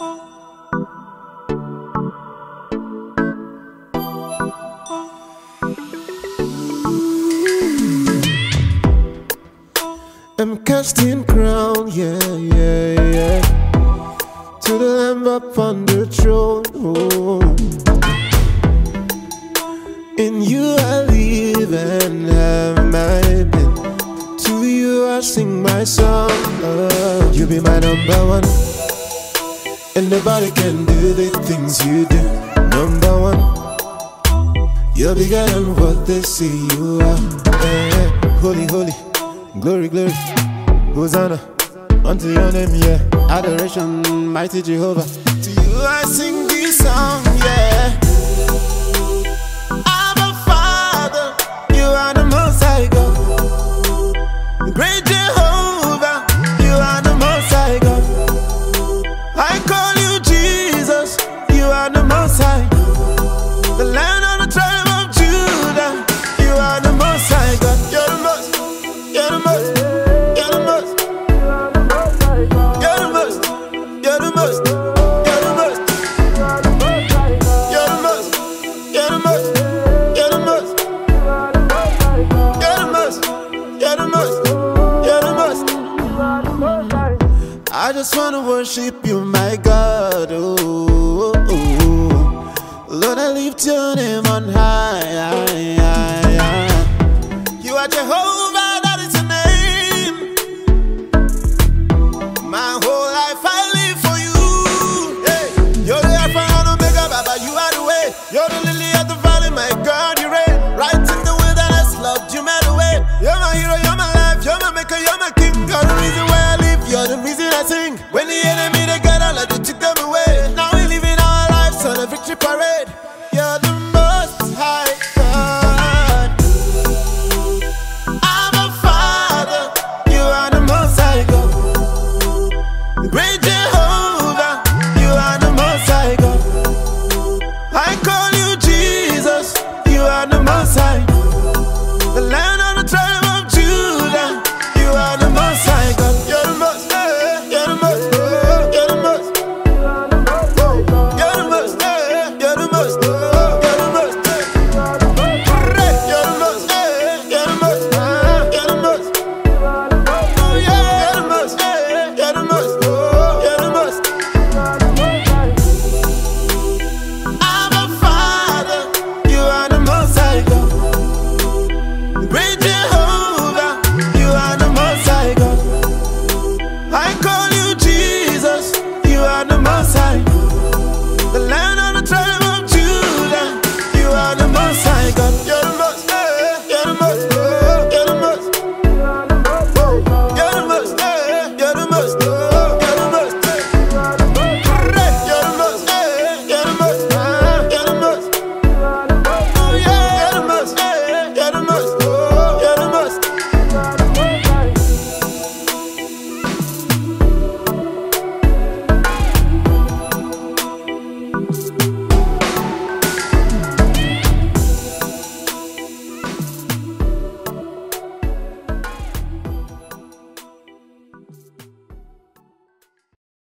I'm casting crown, yeah, yeah, yeah, to the Lamb upon the throne. Oh. In you I live and have my being. To you I sing my song. Oh, you be my number one, and nobody can do the things you do. Number one, you're bigger than what they say you are. Yeah. Holy, holy, glory, glory, Hosanna unto your name, yeah. Adoration, mighty Jehovah. To you I sing this song, yeah. Abba Father, you are the Most High God. Great Jehovah, you are the Most High God. I call you Jesus, you are the Most High. The Lion of the tribe of Judah, you are the Most High God. You're the most, you're the most, you're the most, you're the most, you're the most, you're the most, you're the most, you're the most, you're the most, you're the most, you're the most, you're the most. I just wanna worship you, my God. Oh, oh, oh. Lord, I lift your name on high. You are Jehovah, that is your name. My whole life I live for you. Hey, you're the Alpha and Omega, Baba, you are the way. You're the lily of the valley, my God, you reign. Right in the wilderness, Lord, you made a way. You're my hero, you're my life, you're my maker, you're my king. You're the reason why I live, you're the reason I sing. When the enemy they gather, Lord, you took them away. Now we live in our lives on a victory parade. You're the Most High God. Abba Father, you are the Most High God. Great Jehovah.